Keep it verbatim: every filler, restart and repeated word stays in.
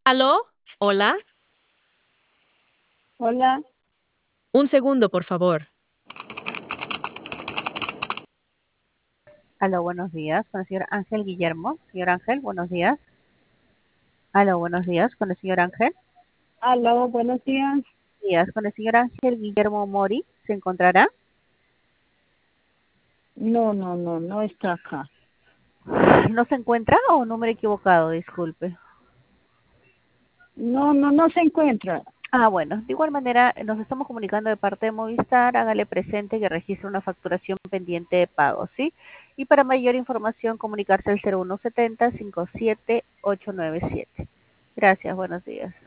¿Aló? Hola. Hola, Un segundo, por favor. Aló, buenos días, con el señor Ángel Guillermo. Señor Ángel, buenos días. Aló, buenos días, con el señor Ángel. aló, buenos días. Días, con el señor Ángel Guillermo Mori. ¿Se encontrará? No, no, no, no está acá. ¿No se encuentra o número equivocado? Disculpe. No, no, no se encuentra. Ah, bueno, de igual manera nos estamos comunicando de parte de Movistar. Hágale presente que registra una facturación pendiente de pago, ¿sí? Y para mayor información comunicarse al cero uno setenta, cincuenta y siete, ochocientos noventa y siete. Gracias, buenos días.